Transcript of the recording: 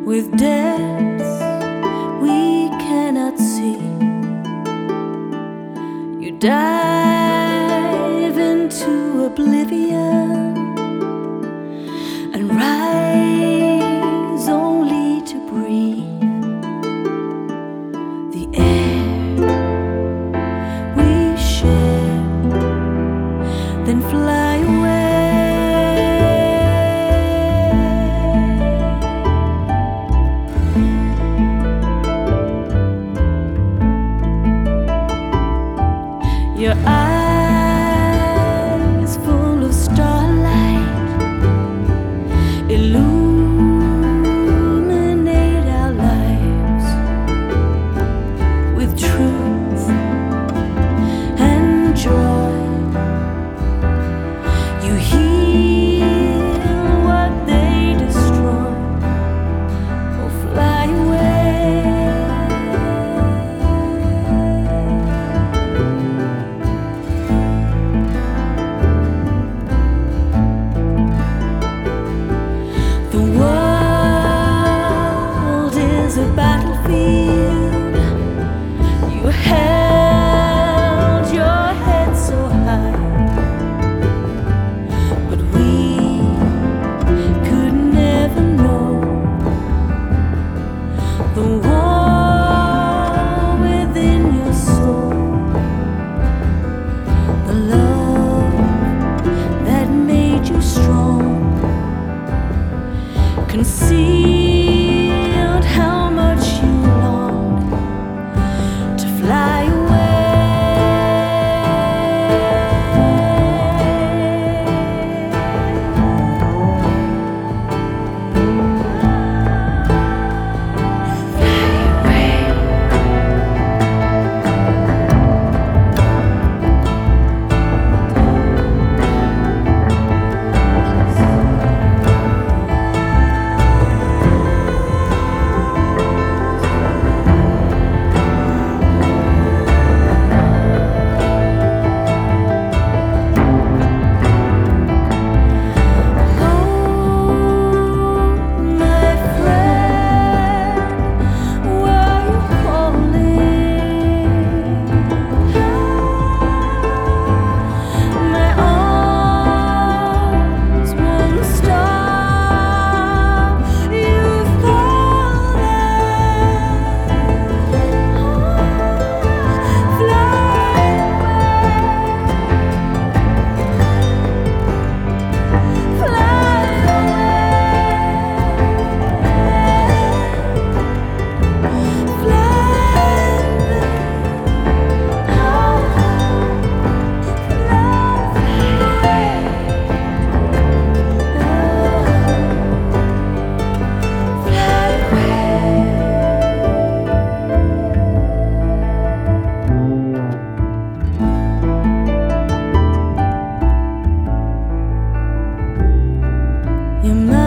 with depths we cannot see. You dive into oblivion and rise only to breathe the air we share, then fly away. Your eyes full of starlight illuminate our lives with truth and joy. You heal what they destroy, or fly away. The world is a battlefield. You held your head so high, but we could never know the war within your soul, the love that made you strong, concealed how much you longed to fly away. Your